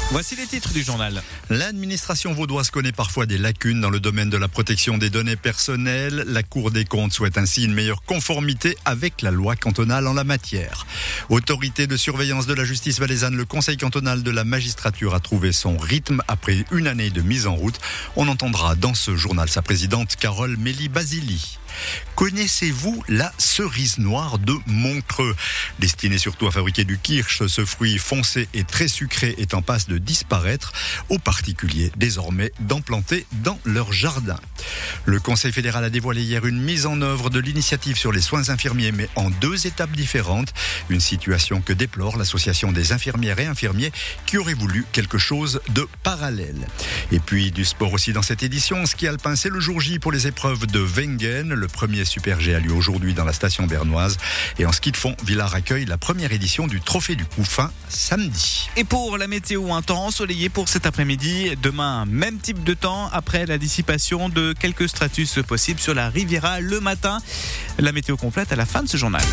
Voici les titres du journal. L'administration vaudoise connaît parfois des lacunes dans le domaine de la protection des données personnelles. La Cour des comptes souhaite ainsi une meilleure conformité avec la loi cantonale en la matière. Autorité de surveillance de la justice valaisanne, le Conseil cantonal de la magistrature a trouvé son rythme après une année de mise en route. On entendra dans ce journal sa présidente Carole Méli-Basili. Connaissez-vous la cerise noire de Montreux? Destinée surtout à fabriquer du kirsch, ce fruit foncé et très sucré est en passe de disparaître, aux particuliers désormais d'en planter dans leur jardin. Le Conseil fédéral a dévoilé hier une mise en œuvre de l'initiative sur les soins infirmiers, mais en 2 étapes différentes. Une situation que déplore l'association des infirmières et infirmiers qui auraient voulu quelque chose de parallèle. Et puis du sport aussi dans cette édition. En ski alpin, c'est le jour J pour les épreuves de Wengen. Le premier Super G a lieu aujourd'hui dans la station bernoise. Et en ski de fond, Villars accueille la première édition du Trophée du Couffin samedi. Et pour la météo, un temps ensoleillé pour cet après-midi. Demain, même type de temps après la dissipation de quelques stratus possibles sur la Riviera le matin. La météo complète à la fin de ce journal.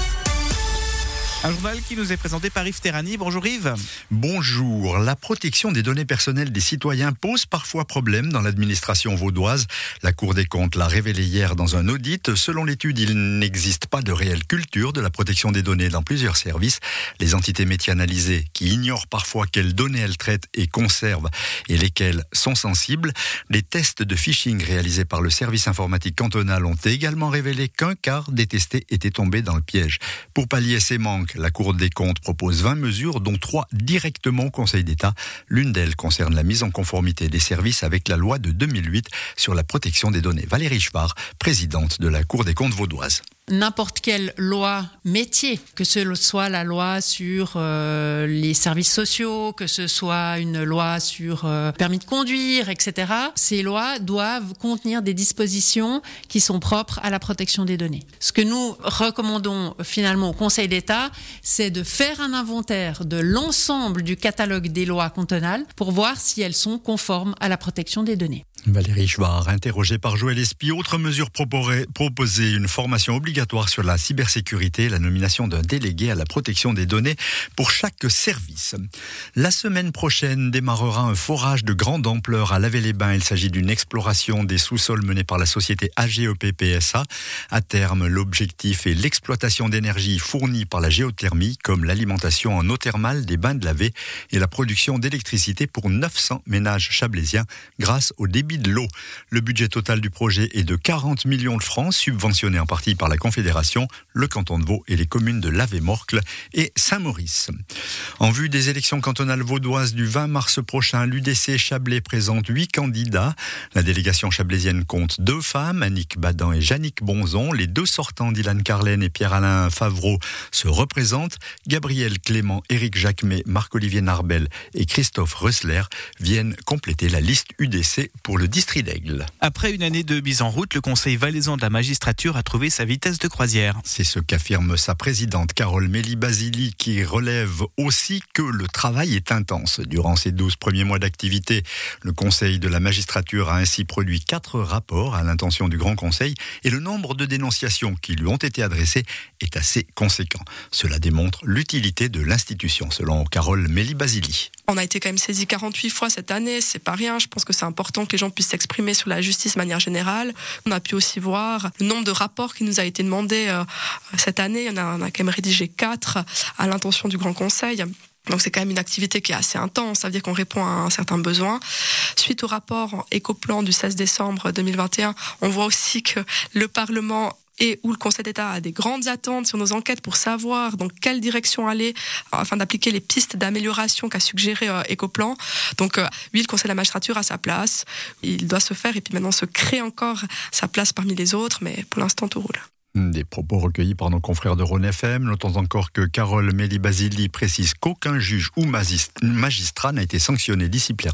Un journal qui nous est présenté par Yves Terrani. Bonjour Yves. Bonjour. La protection des données personnelles des citoyens pose parfois problème dans l'administration vaudoise. La Cour des comptes l'a révélé hier dans un audit. Selon l'étude, il n'existe pas de réelle culture de la protection des données dans plusieurs services. Les entités métiers analysées, qui ignorent parfois quelles données elles traitent et conservent et lesquelles sont sensibles. Les tests de phishing réalisés par le service informatique cantonal ont également révélé qu'un quart des testés étaient tombés dans le piège. Pour pallier ces manques, la Cour des comptes propose 20 mesures, dont 3 directement au Conseil d'État. L'une d'elles concerne la mise en conformité des services avec la loi de 2008 sur la protection des données. Valérie Chevard, présidente de la Cour des comptes vaudoise. N'importe quelle loi métier, que ce soit la loi sur les services sociaux, que ce soit une loi sur permis de conduire, etc. Ces lois doivent contenir des dispositions qui sont propres à la protection des données. Ce que nous recommandons finalement au Conseil d'État, c'est de faire un inventaire de l'ensemble du catalogue des lois cantonales pour voir si elles sont conformes à la protection des données. Valérie Chevard, interrogée par Joël Espy. Autre mesure proposée, une formation obligatoire sur la cybersécurité, la nomination d'un délégué à la protection des données pour chaque service. La semaine prochaine démarrera un forage de grande ampleur à Lavet-les-Bains. Il s'agit d'une exploration des sous-sols menée par la société AGEP PSA. À terme, l'objectif est l'exploitation d'énergie fournie par la géothermie, comme l'alimentation en eau thermale des bains de Lavet et la production d'électricité pour 900 ménages chablaisiens grâce au débit de l'eau. Le budget total du projet est de 40 millions de francs, subventionné en partie par la Confédération, le canton de Vaud et les communes de Lavet-Morcle et Saint-Maurice. En vue des élections cantonales vaudoises du 20 mars prochain, l'UDC Chablais présente 8 candidats. La délégation chablaisienne compte 2 femmes, Annick Badan et Jannick Bonzon. Les 2 sortants, Dylan Carlen et Pierre-Alain Favreau, se représentent. Gabriel Clément, Éric Jacquemet, Marc-Olivier Narbel et Christophe Rössler viennent compléter la liste UDC pour le district d'Aigle. Après une année de mise en route, le Conseil valaisan de la magistrature a trouvé sa vitesse de croisière. C'est ce qu'affirme sa présidente Carole Méli-Basili, qui relève aussi que le travail est intense. Durant ces 12 premiers mois d'activité, le Conseil de la magistrature a ainsi produit 4 rapports à l'intention du Grand Conseil et le nombre de dénonciations qui lui ont été adressées est assez conséquent. Cela démontre l'utilité de l'institution, selon Carole Méli-Basili. On a été quand même saisi 48 fois cette année, c'est pas rien. Je pense que c'est important que les gens puissent s'exprimer sur la justice de manière générale. On a pu aussi voir le nombre de rapports qui nous a été demandé cette année. On a quand même rédigé 4 à l'intention du Grand Conseil. Donc c'est quand même une activité qui est assez intense, ça veut dire qu'on répond à un certain besoin. Suite au rapport Écoplan du 16 décembre 2021, on voit aussi que le Parlement et où le Conseil d'État a des grandes attentes sur nos enquêtes pour savoir dans quelle direction aller afin d'appliquer les pistes d'amélioration qu'a suggéré Écoplan. Donc oui, le Conseil de la magistrature a sa place, il doit se faire et puis maintenant se créer encore sa place parmi les autres, mais pour l'instant tout roule. Des propos recueillis par nos confrères de Rhône FM. Notons encore que Carole Méli-Basili précise qu'aucun juge ou magistrat n'a été sanctionné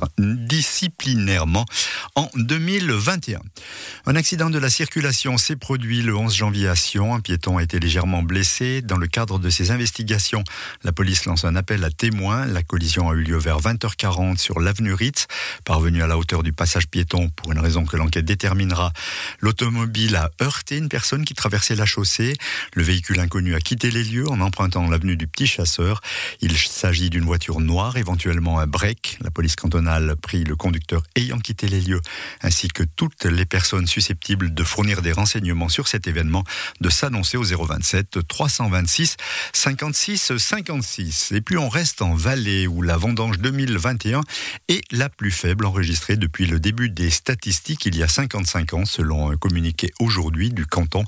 disciplinairement en 2021. Un accident de la circulation s'est produit le 11 janvier à Sion. Un piéton a été légèrement blessé. Dans le cadre de ces investigations, la police lance un appel à témoins. La collision a eu lieu vers 20h40 sur l'avenue Ritz. Parvenu à la hauteur du passage piéton, pour une raison que l'enquête déterminera, l'automobile a heurté une personne qui traversait traversé la chaussée. Le véhicule inconnu a quitté les lieux en empruntant l'avenue du Petit Chasseur. Il s'agit d'une voiture noire, éventuellement un break. La police cantonale prie le conducteur ayant quitté les lieux, ainsi que toutes les personnes susceptibles de fournir des renseignements sur cet événement, de s'annoncer au 027 326 56 56. Et puis on reste en Valais, où la vendange 2021 est la plus faible enregistrée depuis le début des statistiques il y a 55 ans, selon un communiqué aujourd'hui du canton.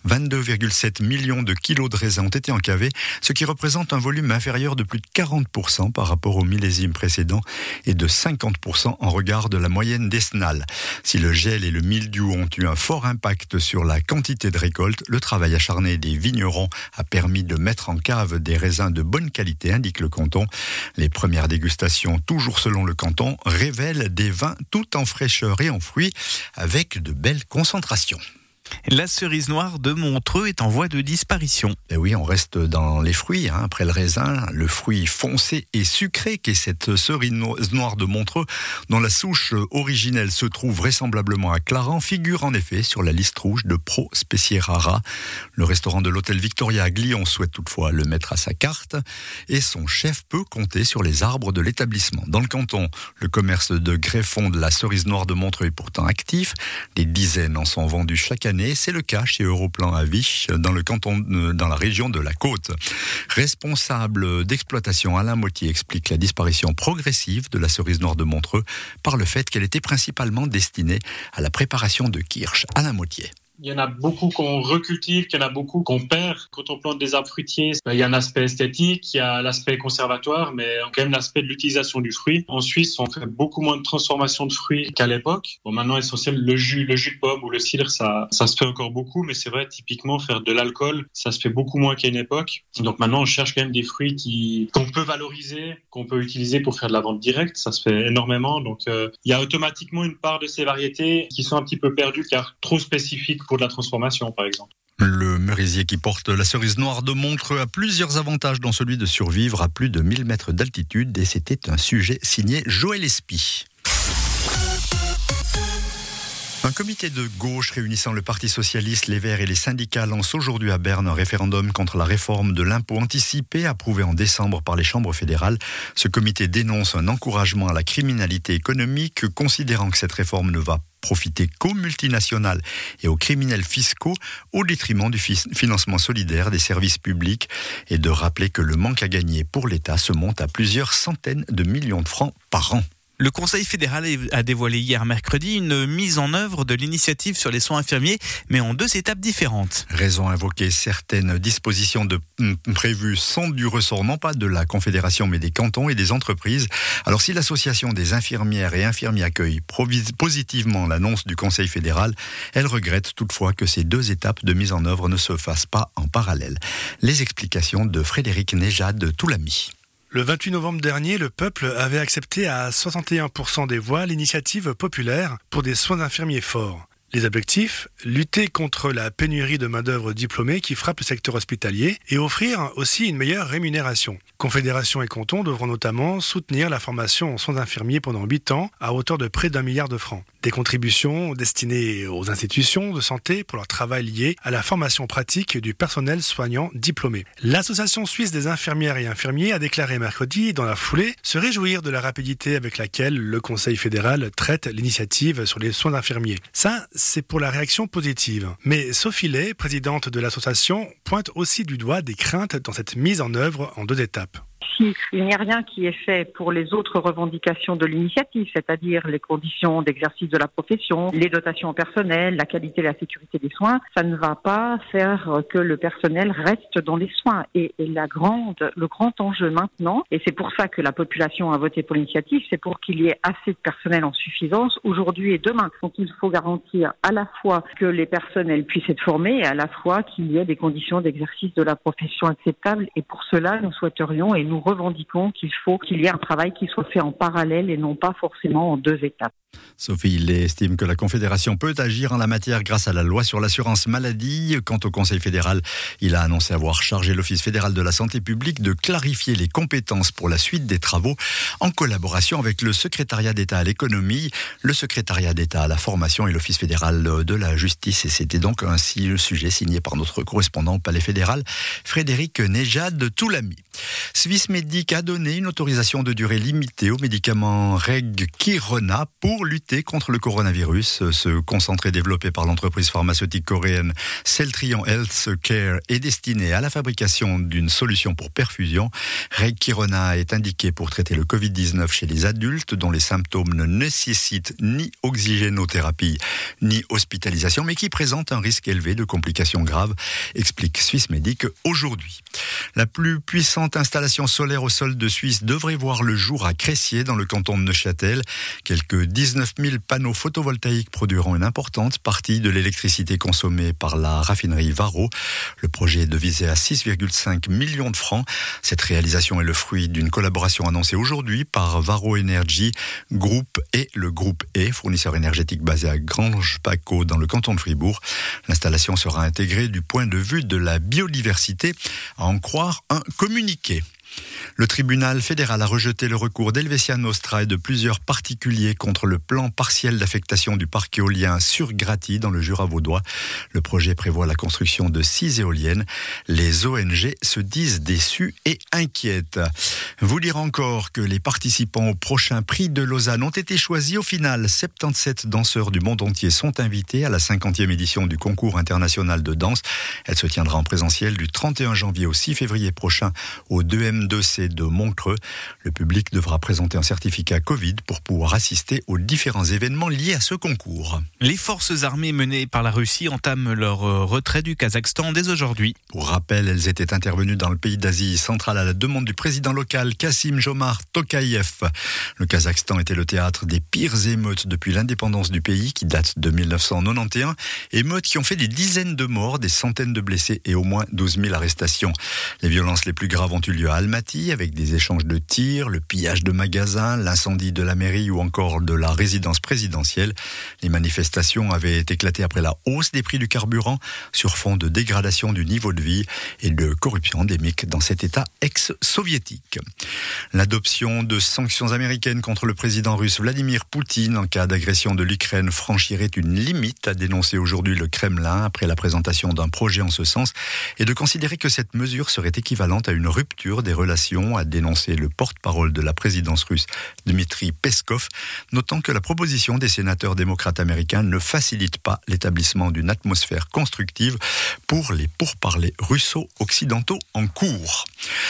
22,7 millions de kilos de raisins ont été encavés, ce qui représente un volume inférieur de plus de 40% par rapport au millésime précédent et de 50% en regard de la moyenne décennale. Si le gel et le mildiou ont eu un fort impact sur la quantité de récolte, le travail acharné des vignerons a permis de mettre en cave des raisins de bonne qualité, indique le canton. Les premières dégustations, toujours selon le canton, révèlent des vins tout en fraîcheur et en fruits, avec de belles concentrations. La cerise noire de Montreux est en voie de disparition. Et oui, on reste dans les fruits, après le raisin, le fruit foncé et sucré qu'est cette cerise noire de Montreux, dont la souche originelle se trouve vraisemblablement à Clarens, figure en effet sur la liste rouge de Pro Specierara. Le restaurant de l'hôtel Victoria à Glion souhaite toutefois le mettre à sa carte et son chef peut compter sur les arbres de l'établissement. Dans le canton, le commerce de greffons de la cerise noire de Montreux est pourtant actif. Des dizaines en sont vendus chaque année. C'est le cas chez Europlan à Vich, dans le canton, dans la région de la Côte. Responsable d'exploitation, Alain Mottier explique la disparition progressive de la cerise noire de Montreux par le fait qu'elle était principalement destinée à la préparation de kirsch. Alain Mottier. Il y en a beaucoup qu'on recultive, il y en a beaucoup qu'on perd. Quand on plante des arbres fruitiers, il y a un aspect esthétique, il y a l'aspect conservatoire, mais quand même l'aspect de l'utilisation du fruit. En Suisse, on fait beaucoup moins de transformation de fruits qu'à l'époque. Bon, maintenant, essentiel, le jus de pomme ou le cidre, ça se fait encore beaucoup, mais c'est vrai, typiquement, faire de l'alcool, ça se fait beaucoup moins qu'à une époque. Donc maintenant, on cherche quand même des fruits qu'on peut valoriser, qu'on peut utiliser pour faire de la vente directe. Ça se fait énormément. Donc, il y a automatiquement une part de ces variétés qui sont un petit peu perdues, car trop spécifiques pour de la transformation, par exemple. Le merisier qui porte la cerise noire de Montreux a plusieurs avantages, dont celui de survivre à plus de 1000 mètres d'altitude, et c'était un sujet signé Joël Espy. Un comité de gauche réunissant le Parti socialiste, les Verts et les syndicats lance aujourd'hui à Berne un référendum contre la réforme de l'impôt anticipé approuvé en décembre par les chambres fédérales. Ce comité dénonce un encouragement à la criminalité économique, considérant que cette réforme ne va profiter qu'aux multinationales et aux criminels fiscaux au détriment du financement solidaire des services publics, et de rappeler que le manque à gagner pour l'État se monte à plusieurs centaines de millions de francs par an. Le Conseil fédéral a dévoilé hier mercredi une mise en œuvre de l'initiative sur les soins infirmiers, mais en 2 étapes différentes. Raison invoquée, certaines dispositions prévues sont du ressort non pas de la Confédération mais des cantons et des entreprises. Alors si l'association des infirmières et infirmiers accueille positivement l'annonce du Conseil fédéral, elle regrette toutefois que ces 2 étapes de mise en œuvre ne se fassent pas en parallèle. Les explications de Frédéric Nejad Toulami. Le 28 novembre dernier, le peuple avait accepté à 61% des voix l'initiative populaire pour des soins infirmiers forts. Les objectifs, lutter contre la pénurie de main-d'œuvre diplômée qui frappe le secteur hospitalier et offrir aussi une meilleure rémunération. Confédération et cantons devront notamment soutenir la formation en soins infirmiers pendant 8 ans à hauteur de près d'1 milliard de francs. Des contributions destinées aux institutions de santé pour leur travail lié à la formation pratique du personnel soignant diplômé. L'Association suisse des infirmières et infirmiers a déclaré mercredi, dans la foulée, se réjouir de la rapidité avec laquelle le Conseil fédéral traite l'initiative sur les soins infirmiers. Ça, c'est pour la réaction positive. Mais Sophie Lay, présidente de l'association, pointe aussi du doigt des craintes dans cette mise en œuvre en 2 étapes. Il n'y a rien qui est fait pour les autres revendications de l'initiative, c'est-à-dire les conditions d'exercice de la profession, les dotations personnelles, la qualité et la sécurité des soins. Ça ne va pas faire que le personnel reste dans les soins. Et le grand enjeu maintenant, et c'est pour ça que la population a voté pour l'initiative, c'est pour qu'il y ait assez de personnel en suffisance aujourd'hui et demain. Donc il faut garantir à la fois que les personnels puissent être formés et à la fois qu'il y ait des conditions d'exercice de la profession acceptables. Et pour cela, nous souhaiterions et nous revendiquons qu'il faut qu'il y ait un travail qui soit fait en parallèle et non pas forcément en 2 étapes. Sophie Hillet estime que la Confédération peut agir en la matière grâce à la loi sur l'assurance maladie. Quant au Conseil fédéral, il a annoncé avoir chargé l'Office fédéral de la santé publique de clarifier les compétences pour la suite des travaux en collaboration avec le secrétariat d'État à l'économie, le secrétariat d'État à la formation et l'Office fédéral de la justice. Et c'était donc ainsi le sujet signé par notre correspondant au Palais fédéral, Frédéric Nejad Toulami. Swissmedic a donné une autorisation de durée limitée au médicament Regkirona pour lutter contre le coronavirus. Ce concentré développé par l'entreprise pharmaceutique coréenne Celltrion Healthcare est destiné à la fabrication d'une solution pour perfusion. Regkirona est indiqué pour traiter le Covid-19 chez les adultes dont les symptômes ne nécessitent ni oxygénothérapie ni hospitalisation, mais qui présentent un risque élevé de complications graves, explique Swissmedic aujourd'hui. La plus puissante installation solaire au sol de Suisse devrait voir le jour à Cressier dans le canton de Neuchâtel. Quelques 19 000 panneaux photovoltaïques produiront une importante partie de l'électricité consommée par la raffinerie Varro. Le projet est devisé à 6,5 millions de francs. Cette réalisation est le fruit d'une collaboration annoncée aujourd'hui par Varro Energy Group et le groupe E, fournisseur énergétique basé à Grange-Paccot dans le canton de Fribourg. L'installation sera intégrée du point de vue de la biodiversité, à en croire un communiqué. Le tribunal fédéral a rejeté le recours d'Helvetia Nostra et de plusieurs particuliers contre le plan partiel d'affectation du parc éolien sur Graty dans le Jura vaudois. Le projet prévoit la construction de 6 éoliennes. Les ONG se disent déçus et inquiètes. Vous dire encore que les participants au prochain prix de Lausanne ont été choisis. Au final, 77 danseurs du monde entier sont invités à la 50e édition du concours international de danse. Elle se tiendra en présentiel du 31 janvier au 6 février prochain au 2M2C de Montreux. Le public devra présenter un certificat Covid pour pouvoir assister aux différents événements liés à ce concours. Les forces armées menées par la Russie entament leur retrait du Kazakhstan dès aujourd'hui. Pour rappel, elles étaient intervenues dans le pays d'Asie centrale à la demande du président local Kassim-Jomart Tokayev. Le Kazakhstan était le théâtre des pires émeutes depuis l'indépendance du pays qui date de 1991. Émeutes qui ont fait des dizaines de morts, des centaines de blessés et au moins 12 000 arrestations. Les violences les plus graves ont eu lieu à Almaty avec des échanges de tirs, le pillage de magasins, l'incendie de la mairie ou encore de la résidence présidentielle. Les manifestations avaient éclaté après la hausse des prix du carburant sur fond de dégradation du niveau de vie et de corruption endémique dans cet État ex-soviétique. L'adoption de sanctions américaines contre le président russe Vladimir Poutine en cas d'agression de l'Ukraine franchirait une limite, a dénoncé aujourd'hui le Kremlin après la présentation d'un projet en ce sens et de considérer que cette mesure serait équivalente à une rupture des relations, a dénoncé le porte-parole de la présidence russe Dmitri Peskov, notant que la proposition des sénateurs démocrates américains ne facilite pas l'établissement d'une atmosphère constructive pour les pourparlers russo-occidentaux en cours.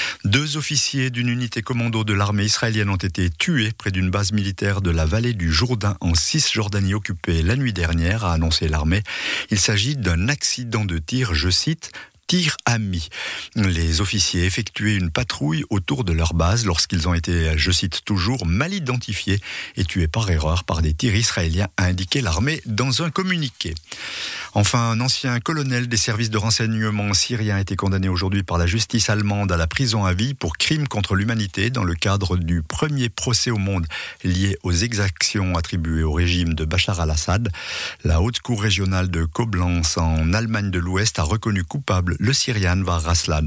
2 officiers d'une unité commando de l'armée israélienne ont été tués près d'une base militaire de la vallée du Jourdain en Cisjordanie occupée la nuit dernière, a annoncé l'armée. Il s'agit d'un accident de tir, je cite, tir ami. Les officiers effectuaient une patrouille autour de leur base lorsqu'ils ont été, je cite toujours, mal identifiés et tués par erreur par des tirs israéliens, a indiqué l'armée dans un communiqué. Enfin, un ancien colonel des services de renseignement syriens a été condamné aujourd'hui par la justice allemande à la prison à vie pour crimes contre l'humanité dans le cadre du premier procès au monde lié aux exactions attribuées au régime de Bachar al-Assad. La haute cour régionale de Koblenz en Allemagne de l'Ouest a reconnu coupable le Syrian Var Raslan,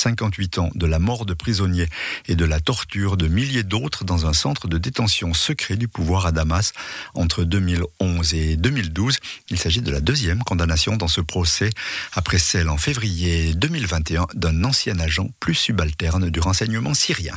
58 ans, de la mort de prisonniers et de la torture de milliers d'autres dans un centre de détention secret du pouvoir à Damas entre 2011 et 2012. Il s'agit de la 2e condamnation dans ce procès, après celle en février 2021 d'un ancien agent plus subalterne du renseignement syrien.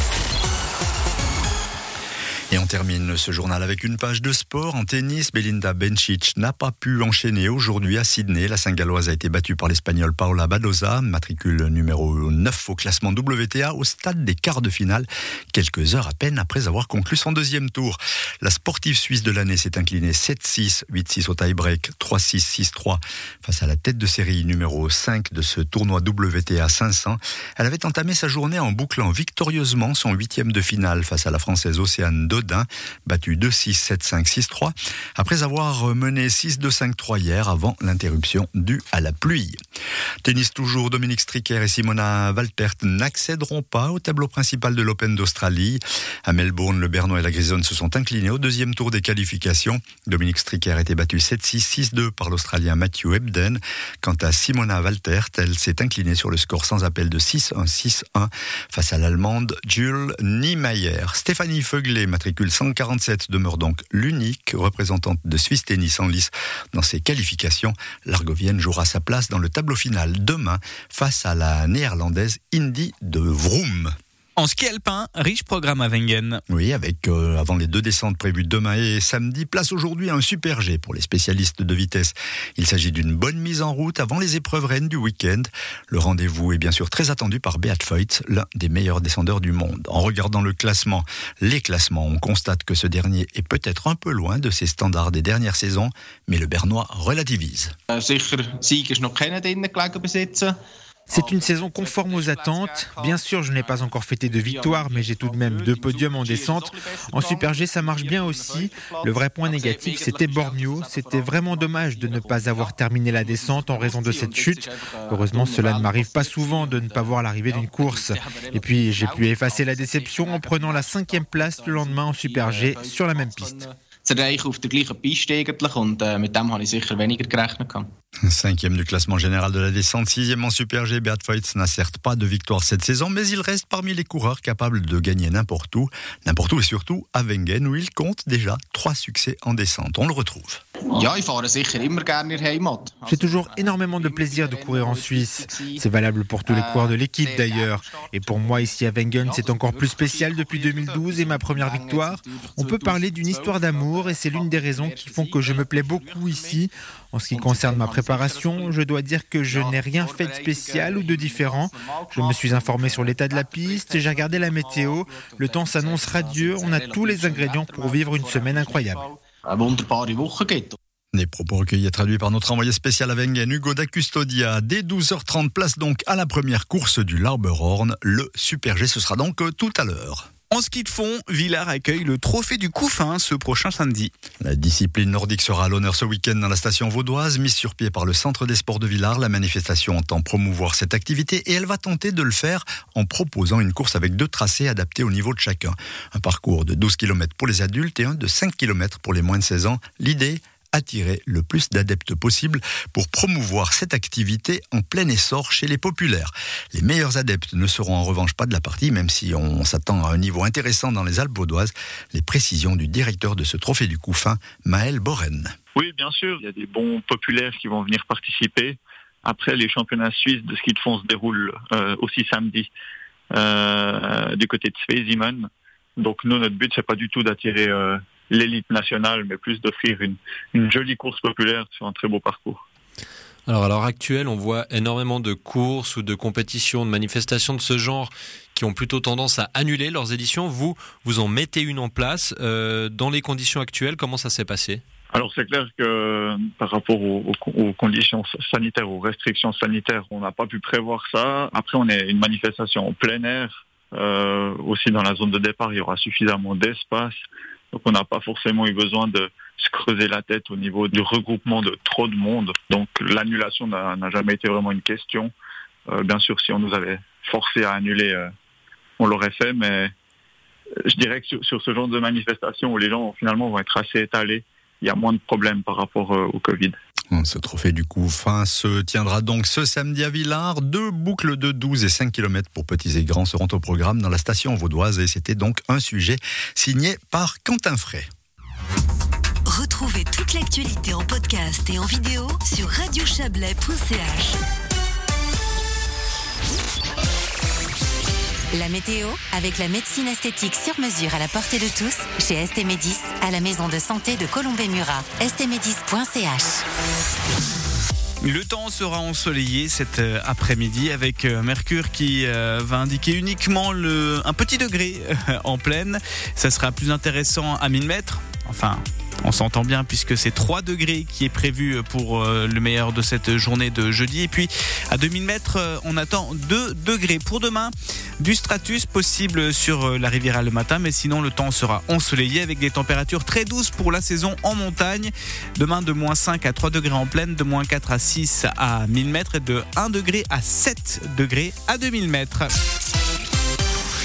Et on termine ce journal avec une page de sport. En tennis, Belinda Bencic n'a pas pu enchaîner aujourd'hui à Sydney. La Saint-Galloise a été battue par l'Espagnole Paula Badoza, matricule numéro 9 au classement WTA, au stade des quarts de finale, quelques heures à peine après avoir conclu son 2e tour. La sportive suisse de l'année s'est inclinée 7-6, 8-6 au tie-break, 3-6, 6-3 face à la tête de série numéro 5 de ce tournoi WTA 500. Elle avait entamé sa journée en bouclant victorieusement son 8e de finale face à la Française Océane Donnay Dedain, battu 2-6, 7-5, 6-3, après avoir mené 6-2, 5-3 hier avant l'interruption due à la pluie. Tennis toujours, Dominique Stricker et Simona Waltert n'accéderont pas au tableau principal de l'Open d'Australie. À Melbourne, le Bernois et la Grisonne se sont inclinés au deuxième tour des qualifications. Dominique Stricker a été battu 7-6, 6-2 par l'Australien Matthew Ebden. Quant à Simona Waltert, elle s'est inclinée sur le score sans appel de 6-1, 6-1 face à l'Allemande Jules Niemeyer. Stéphanie Feuglé, matricule 147, demeure donc l'unique représentante de Swiss Tennis en lice dans ses qualifications. L'Argovienne jouera sa place dans le tableau final demain face à la néerlandaise Indy de Vroom. En ski alpin, riche programme à Wengen. Oui, avec avant les 2 descentes prévues demain et samedi, place aujourd'hui à un super G pour les spécialistes de vitesse. Il s'agit d'une bonne mise en route avant les épreuves reines du week-end. Le rendez-vous est bien sûr très attendu par Beat Feuz, l'un des meilleurs descendeurs du monde. En regardant les classements, on constate que ce dernier est peut-être un peu loin de ses standards des dernières saisons, mais le Bernois relativise. C'est une saison conforme aux attentes. Bien sûr, je n'ai pas encore fêté de victoire, mais j'ai tout de même 2 podiums en descente. En Super G, ça marche bien aussi. Le vrai point négatif, c'était Bormio. C'était vraiment dommage de ne pas avoir terminé la descente en raison de cette chute. Heureusement, cela ne m'arrive pas souvent de ne pas voir l'arrivée d'une course. Et puis, j'ai pu effacer la déception en prenant la 5e place le lendemain en Super G sur la même piste. Auf der gleichen Piste eigentlich und mit dem habe ich sicher weniger gerechnet. 5e du classement général de la descente, 6e en Super G. Beat Feuz n'a certes pas de victoire cette saison, mais il reste parmi les coureurs capables de gagner n'importe où et surtout à Wengen où il compte déjà 3 succès en descente. On le retrouve. J'ai toujours énormément de plaisir de courir en Suisse. C'est valable pour tous les coureurs de l'équipe d'ailleurs. Et pour moi ici à Wengen, c'est encore plus spécial depuis 2012 et ma première victoire. On peut parler d'une histoire d'amour et c'est l'une des raisons qui font que je me plais beaucoup ici. En ce qui concerne ma préparation, je dois dire que je n'ai rien fait de spécial ou de différent. Je me suis informé sur l'état de la piste, j'ai regardé la météo. Le temps s'annonce radieux, on a tous les ingrédients pour vivre une semaine incroyable. Des propos recueillis et traduits par notre envoyé spécial à Wengen, Hugo da Custodia. Dès 12h30, place donc à la première course du Larberhorn. Le Super G, ce sera donc tout à l'heure. En ski de fond, Villars accueille le trophée du Couffin ce prochain samedi. La discipline nordique sera à l'honneur ce week-end dans la station vaudoise, mise sur pied par le Centre des sports de Villars. La manifestation entend promouvoir cette activité et elle va tenter de le faire en proposant une course avec 2 tracés adaptés au niveau de chacun. Un parcours de 12 km pour les adultes et un de 5 km pour les moins de 16 ans. L'idée ? Attirer le plus d'adeptes possible pour promouvoir cette activité en plein essor chez les populaires. Les meilleurs adeptes ne seront en revanche pas de la partie, même si on s'attend à un niveau intéressant dans les Alpes vaudoises. Les précisions du directeur de ce trophée du Couffin, Maël Boren. Oui, bien sûr, il y a des bons populaires qui vont venir participer. Après, les championnats suisses de ski de fond se déroulent aussi samedi du côté de Sveziman. Donc nous, notre but, c'est pas du tout d'attirer l'élite nationale, mais plus d'offrir une jolie course populaire sur un très beau parcours. Alors à l'heure actuelle, on voit énormément de courses ou de compétitions, de manifestations de ce genre qui ont plutôt tendance à annuler leurs éditions. Vous en mettez une en place. Dans les conditions actuelles, comment ça s'est passé ? Alors c'est clair que par rapport aux conditions sanitaires, aux restrictions sanitaires, on n'a pas pu prévoir ça. Après, on est une manifestation en plein air. Aussi dans la zone de départ, il y aura suffisamment d'espace. Donc on n'a pas forcément eu besoin de se creuser la tête au niveau du regroupement de trop de monde. Donc l'annulation n'a jamais été vraiment une question. Bien sûr, si on nous avait forcé à annuler, on l'aurait fait. Mais je dirais que sur ce genre de manifestation où les gens finalement vont être assez étalés, il y a moins de problèmes par rapport au Covid. Ce trophée du Couffin se tiendra donc ce samedi à Villars. 2 boucles de 12 et 5 km pour petits et grands seront au programme dans la station vaudoise et c'était donc un sujet signé par Quentin Fray. Retrouvez toute l'actualité en podcast et en vidéo sur radiochablais.ch. La météo, avec la médecine esthétique sur mesure à la portée de tous, chez Estémédis, à la maison de santé de Colombey-Murat. estémédis.ch. Le temps sera ensoleillé cet après-midi avec mercure qui va indiquer uniquement un petit degré en pleine. Ça sera plus intéressant à 1000 mètres. Enfin, on s'entend bien puisque c'est 3 degrés qui est prévu pour le meilleur de cette journée de jeudi. Et puis à 2000 mètres, on attend 2 degrés. Pour demain, du stratus possible sur la Riviera le matin, mais sinon le temps sera ensoleillé avec des températures très douces pour la saison en montagne. Demain de moins 5 à 3 degrés en plaine, de moins 4 à 6 à 1000 mètres et de 1 degré à 7 degrés à 2000 mètres.